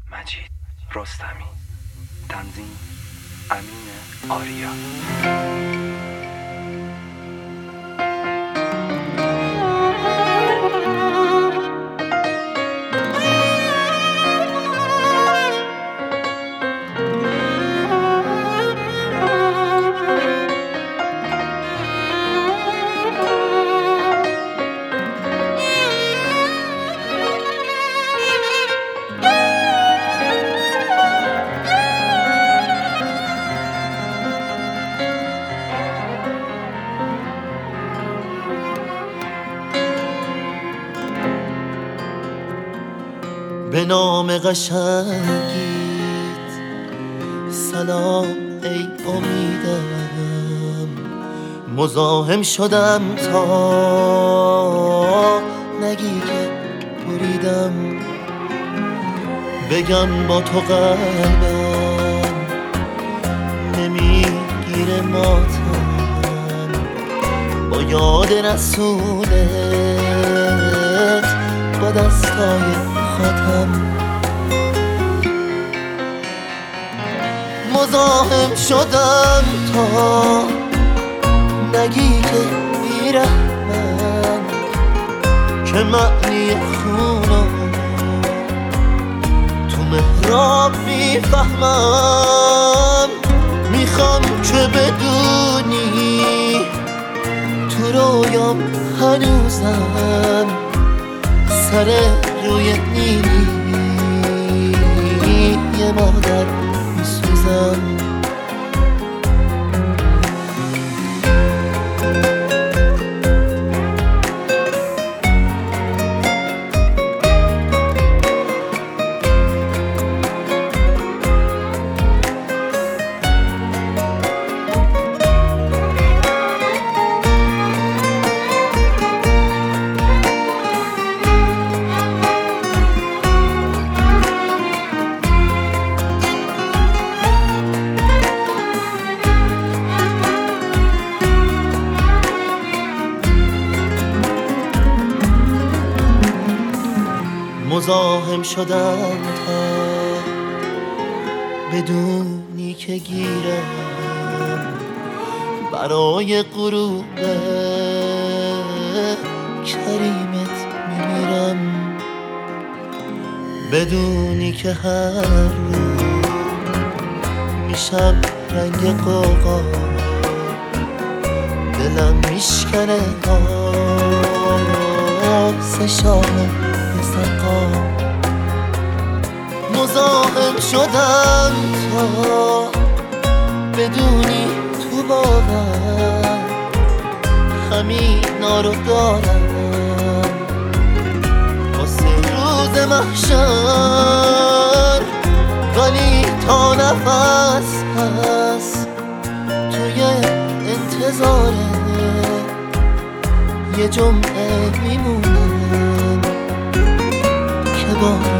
مجید رستمی. تنظیم امین آریا. به نام قشنگیت سلام ای امیدم، مزاحم شدم تا نگی که بریدم. بگم با تو قلبم نمیگیره ماتم، با یاد رسولت با دستای خاتم. مزاحم شدم تا نگی که بیرحمم، که معنی خونم تو محراب میفهمم. میخوام که بدونی تو رویام هنوزم سر روی نیلی یه مادر میسوزم. مزاحم شدم تا بدونی که گیرم برای غروب کریمت میمیرم. بدونی که هر روز میشم رنگ قوقا، دلم میشکنه سه شام مزاحم شدم تا بدونی تو باور همینا رو دارم واسه روز محشر، ولی تا نفس هست توی انتظاره یه جمعه میمونم که با